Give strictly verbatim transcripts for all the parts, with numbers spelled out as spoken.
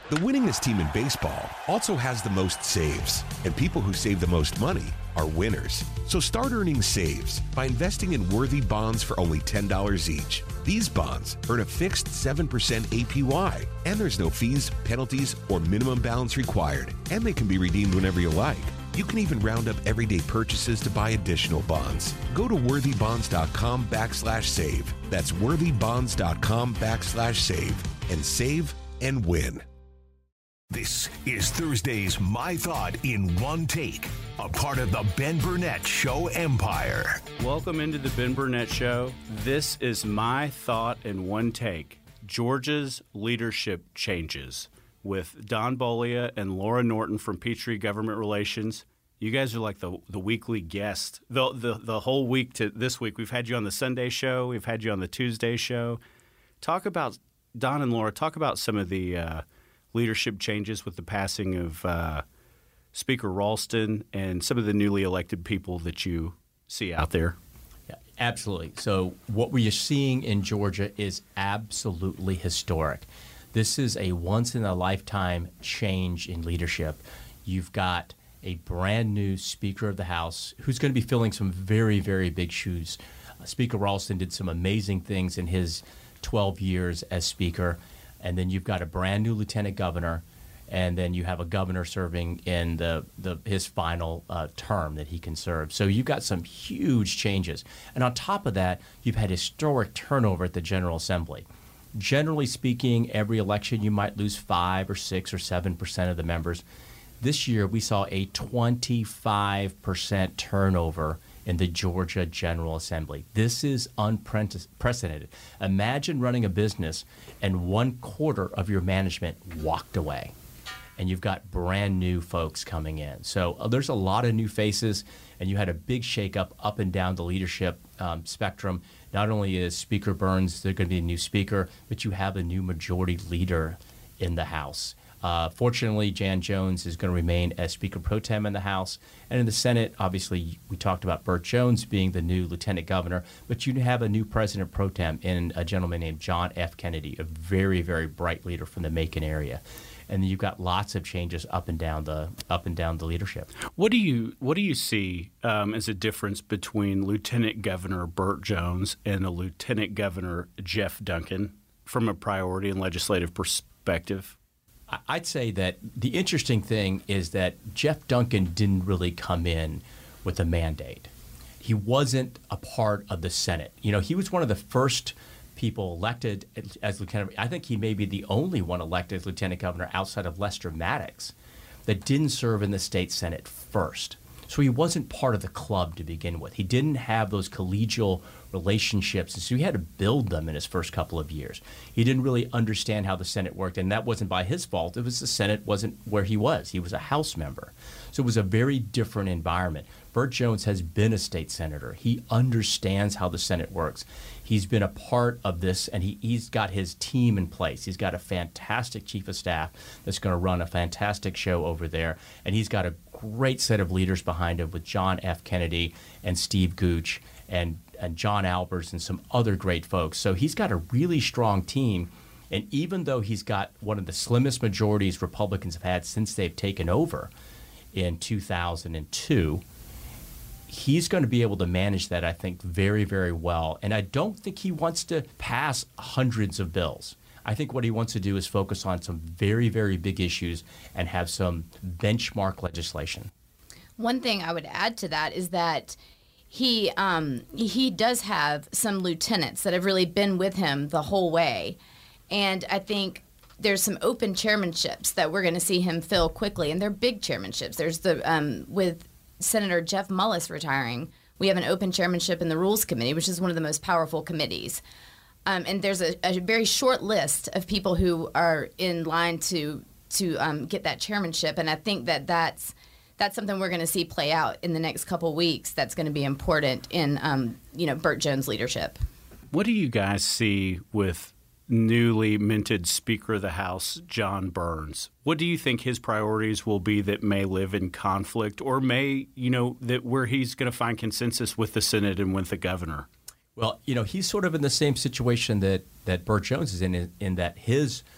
The winningest team in baseball also has the most saves, and people who save the most money are winners. So start earning saves by investing in Worthy bonds for only ten dollars each. These bonds earn a fixed seven percent A P Y, and there's no fees, penalties, or minimum balance required, and they can be redeemed whenever you like. You can even round up everyday purchases to buy additional bonds. Go to worthybonds.com backslash save. That's worthybonds.com backslash save and save and win. This is Thursday's My Thought in One Take, a part of the Ben Burnett Show empire. Welcome into the Ben Burnett Show. This is My Thought in One Take, Georgia's leadership changes, with Don Bolia and Laura Norton from Peachtree Government Relations. You guys are like the the weekly guest. The, the, the whole week to this week, we've had you on the Sunday show. We've had you on the Tuesday show. Talk about, Don and Laura, talk about some of the uh, leadership changes with the passing of uh, Speaker Ralston and some of the newly elected people that you see out there. Yeah, absolutely. So what we are seeing in Georgia is absolutely historic. This is a once-in-a-lifetime change in leadership. You've got a brand new Speaker of the House who's going to be filling some very, very big shoes. Uh, Speaker Ralston did some amazing things in his twelve years as Speaker. And then you've got a brand new lieutenant governor, and then you have a governor serving in the, the his final uh, term that he can serve. So you've got some huge changes. And on top of that, you've had historic turnover at the General Assembly. Generally speaking, every election you might lose five or six or seven percent of the members. This year we saw a twenty-five percent turnover in the Georgia General Assembly. This is unprecedented. Imagine running a business and one quarter of your management walked away, and you've got brand new folks coming in. So uh, there's a lot of new faces, and you had a big shakeup up and down the leadership um, spectrum. Not only is Speaker Burns, they're going to be a new speaker, but you have a new majority leader in the House. Uh, fortunately, Jan Jones is going to remain as Speaker Pro Tem in the House. And in the Senate, obviously, we talked about Burt Jones being the new Lieutenant Governor, but you have a new President Pro Tem in a gentleman named John F. Kennedy, a very, very bright leader from the Macon area. And you've got lots of changes up and down the up and down the leadership. What do you what do you see um, as a difference between Lieutenant Governor Burt Jones and a Lieutenant Governor Jeff Duncan from a priority and legislative perspective? I'd say that the interesting thing is that Jeff Duncan didn't really come in with a mandate. He wasn't a part of the Senate. You know, he was one of the first people elected as lieutenant. I think he may be the only one elected as lieutenant governor outside of Lester Maddox that didn't serve in the state Senate first. So he wasn't part of the club to begin with. He didn't have those collegial relationships, and so he had to build them in his first couple of years. He didn't really understand how the Senate worked, and that wasn't by his fault. It was the Senate wasn't where he was. He was a House member. So it was a very different environment. Burt Jones has been a state senator. He understands how the Senate works. He's been a part of this, and he, he's got his team in place. He's got a fantastic chief of staff that's going to run a fantastic show over there, and he's got a great set of leaders behind him with John F. Kennedy and Steve Gooch and, and John Albers and some other great folks. So he's got a really strong team, and even though he's got one of the slimmest majorities Republicans have had since they've taken over in two thousand two, he's going to be able to manage that, I think, very, very well. And I don't think he wants to pass hundreds of bills. I think what he wants to do is focus on some very, very big issues and have some benchmark legislation. One thing I would add to that is that he um, he does have some lieutenants that have really been with him the whole way. And I think there's some open chairmanships that we're going to see him fill quickly, and they're big chairmanships. There's the um, with Senator Jeff Mullis retiring, we have an open chairmanship in the Rules Committee, which is one of the most powerful committees. Um, and there's a, a very short list of people who are in line to to um, get that chairmanship, and I think that that's that's something we're going to see play out in the next couple weeks. That's going to be important in um, you know Burt Jones' leadership. What do you guys see with newly minted Speaker of the House, John Burns? What do you think his priorities will be that may live in conflict, or may you know that where he's going to find consensus with the Senate and with the governor? Well, you know, he's sort of in the same situation that, that Burt Jones is in, in, in that his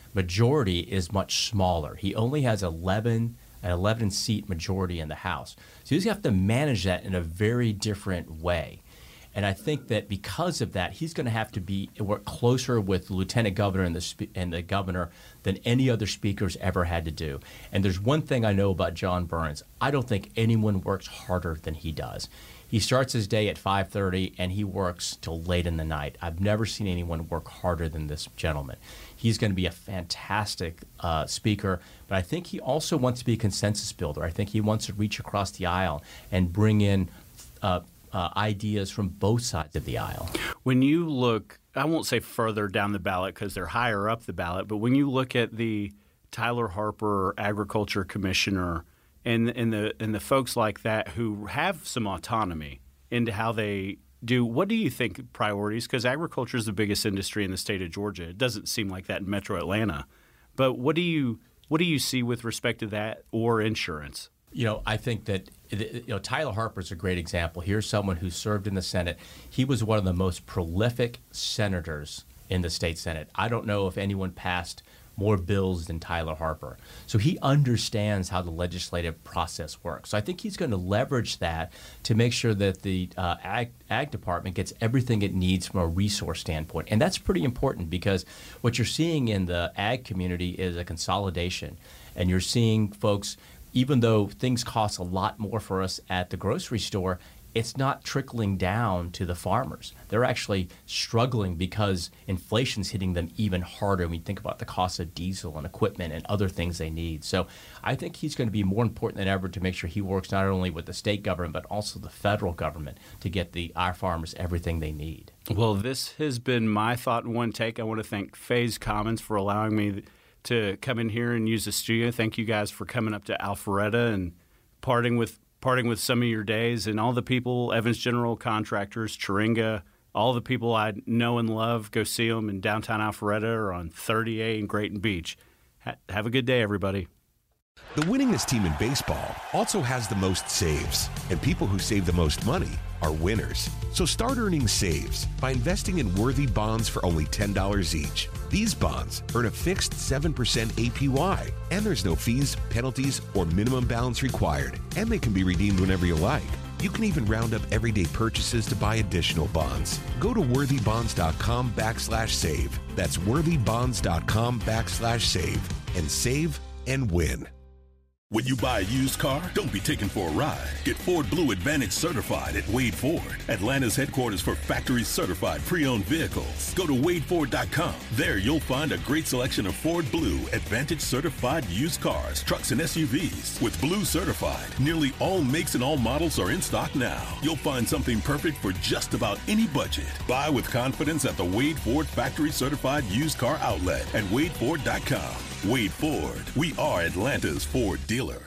majority is much smaller. He only has eleven an eleven-seat majority in the House. So he's going to have to manage that in a very different way. And I think that because of that, he's going to have to be work closer with the lieutenant governor and the spe- and the governor than any other speaker's ever had to do. And there's one thing I know about John Burns. I don't think anyone works harder than he does. He starts his day at five thirty, and he works till late in the night. I've never seen anyone work harder than this gentleman. He's going to be a fantastic uh, speaker, but I think he also wants to be a consensus builder. I think he wants to reach across the aisle and bring in uh, uh, ideas from both sides of the aisle. When you look, I won't say further down the ballot because they're higher up the ballot, but when you look at the Tyler Harper Agriculture Commissioner and and the and the folks like that who have some autonomy into how they do, what do you think priorities? Because agriculture is the biggest industry in the state of Georgia. It doesn't seem like that in Metro Atlanta. But what do you what do you see with respect to that or insurance? You know, I think that you know Tyler Harper is a great example. Here's someone who served in the Senate. He was one of the most prolific senators in the state Senate. I don't know if anyone passed more bills than Tyler Harper. So he understands how the legislative process works. So I think he's going to leverage that to make sure that the uh, ag, ag department gets everything it needs from a resource standpoint. And that's pretty important because what you're seeing in the ag community is a consolidation. And you're seeing folks, even though things cost a lot more for us at the grocery store, it's not trickling down to the farmers. They're actually struggling because inflation's hitting them even harder when you think about the cost of diesel and equipment and other things they need. So I think he's going to be more important than ever to make sure he works not only with the state government but also the federal government to get the our farmers everything they need. Well, this has been my thought in one take. I want to thank Faze Commons for allowing me to come in here and use the studio. Thank you guys for coming up to Alpharetta and parting with parting with some of your days, and all the people, Evans General Contractors, Chiringa, all the people I know and love. Go see them in downtown Alpharetta or on thirty A in Grayton Beach. Ha- have a good day, everybody. The winningest team in baseball also has the most saves, and people who save the most money are winners. So start earning saves by investing in worthy bonds for only ten dollars each. These bonds earn a fixed seven percent A P Y, and there's no fees, penalties, or minimum balance required, and they can be redeemed whenever you like. You can even round up everyday purchases to buy additional bonds. Go to worthybonds.com backslash save. That's worthybonds.com backslash save and save and win. When you buy a used car, don't be taken for a ride. Get Ford Blue Advantage certified at Wade Ford, Atlanta's headquarters for factory certified pre-owned vehicles. Go to wade ford dot com. There you'll find a great selection of Ford Blue Advantage certified used cars, trucks, and S U Vs. With Blue certified, nearly all makes and all models are in stock now. You'll find something perfect for just about any budget. Buy with confidence at the Wade Ford factory certified used car outlet at wade ford dot com. Wade Ford, we are Atlanta's Ford dealer.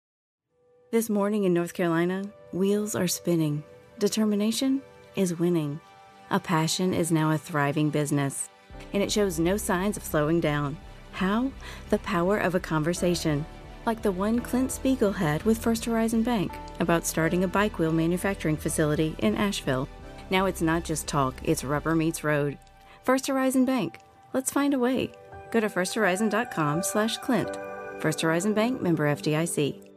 This morning in North Carolina, wheels are spinning. Determination is winning. A passion is now a thriving business, and it shows no signs of slowing down. How? The power of a conversation, like the one Clint Spiegel had with First Horizon Bank about starting a bike wheel manufacturing facility in Asheville. Now it's not just talk, it's rubber meets road. First Horizon Bank. Let's find a way. Go to first horizon dot com slash Clint. First Horizon Bank, member F D I C.